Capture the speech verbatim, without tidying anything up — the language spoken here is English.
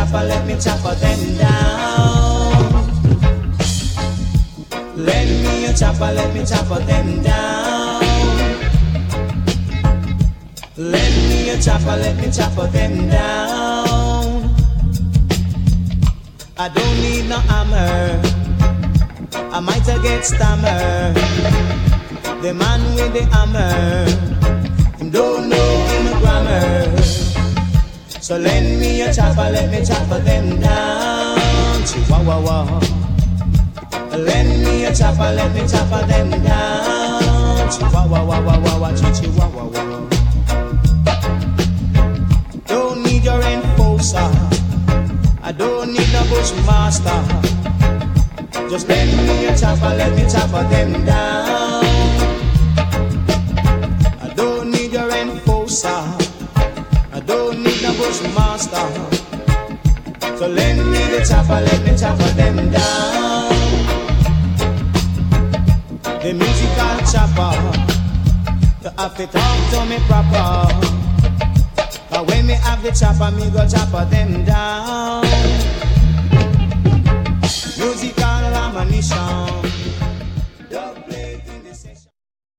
chopper, let me chopper them down. Lend me a chopper, let me chopper them down. Lend me a chopper, let me chopper them down. I don't need no hammer, I might a get stammer. The man with the hammer, him don't know him a grammar. So lend me a chopper, let me chopper them down. Chihuahua. Lend me a chopper, let me chopper them down. Chihuahua, chihuahua. Don't need your enforcer, I don't need no bushmaster. Just lend me a chopper, let me chopper them down. I don't need your enforcer, I don't need no bushmaster. So lend me the chopper, let me chopper them down. The musical chopper, to have to talk to me proper. But when me have the chopper, me go chopper them down.